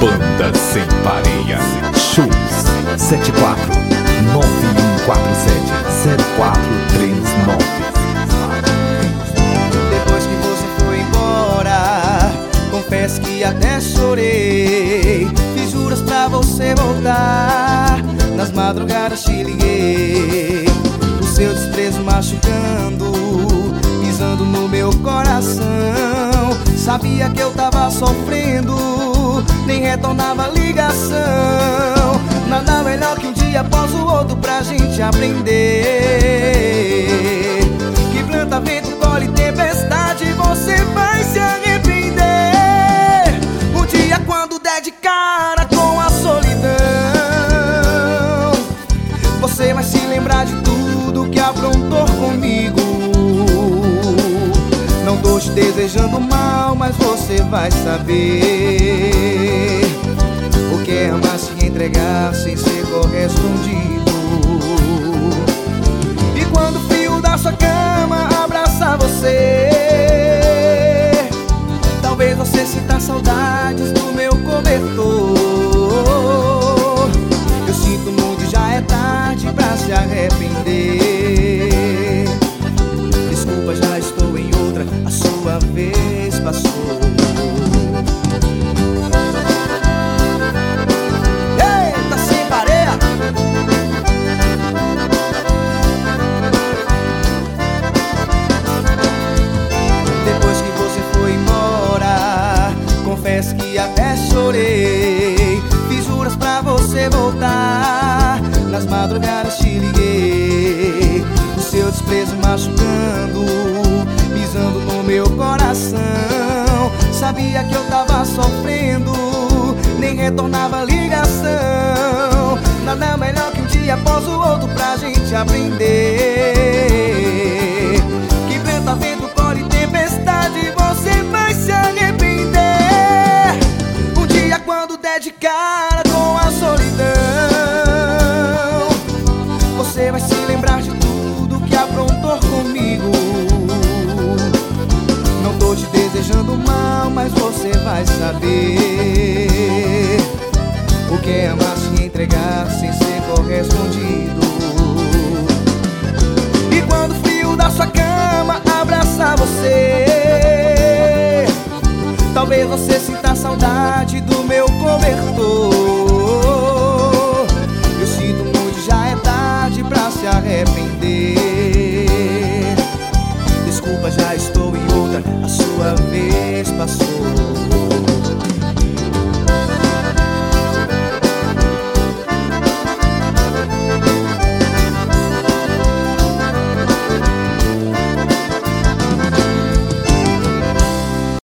Banda Sem Pareia. Shows 74-9147-0439. Depois que você foi embora, confesso que até chorei. Fiz juras pra você voltar, nas madrugadas te liguei. O seu desprezo machucando, pisando no meu coração. Sabia que eu tava sofrendo, nem retornava a ligação. Nada melhor que um dia após o outro pra gente aprender que planta, vento, colhe tempestade, você vai se arrepender. Um dia quando der de cara com a solidão, você vai se lembrar de tudo que aprontou comigo. Não tô te desejando mal, mas você vai saber o que é amar, se entregar sem ser correspondido. E quando o frio da sua cama abraçar você, talvez você sinta saudades do meu cobertor. Eu sinto muito e já é tarde pra se arrepender. Desculpa, já estou em outra, a sua vez passou. Eita, sem pareia! Depois que você foi embora, confesso que até chorei. Fiz juras pra você voltar, nas madrugadas te liguei. O seu desprezo machucando, pisando no meu coração. Sabia que eu tava sofrendo, nem retornava a ligação. Nada melhor que um dia após o outro pra gente aprender que venta, vento, colhe tempestade, você vai se arrepender. Um dia quando der de cara com a solidão, você vai se lembrar de tudo que aprontou comigo. Não tô te desejando mal, mas você vai saber o que é amar, se entregar sem ser correspondido. E quando o frio da sua cama abraçar você, talvez você sinta saudade do meu cobertor.